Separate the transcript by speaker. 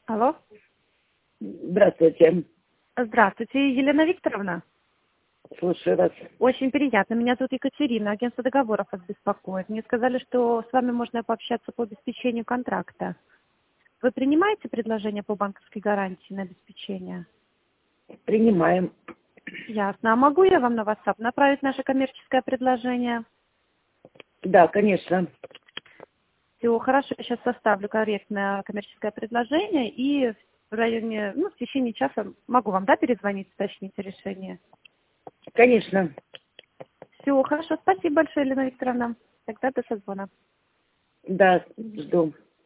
Speaker 1: Алло.
Speaker 2: Здравствуйте.
Speaker 1: Здравствуйте, Елена Викторовна.
Speaker 2: Слушаю вас.
Speaker 1: Очень приятно. Меня зовут Екатерина. Агентство договоров вас беспокоит. Мне сказали, что с вами можно пообщаться по обеспечению контракта. Вы принимаете предложение по банковской гарантии на обеспечение?
Speaker 2: Принимаем.
Speaker 1: Ясно. А могу я вам на WhatsApp направить наше коммерческое предложение?
Speaker 2: Да, конечно.
Speaker 1: Все, хорошо. Я сейчас составлю корректное коммерческое предложение и в районе, в течение часа могу вам, перезвонить, уточнить решение?
Speaker 2: Конечно.
Speaker 1: Все, хорошо. Спасибо большое, Елена Викторовна. Тогда до созвона.
Speaker 2: Да, жду.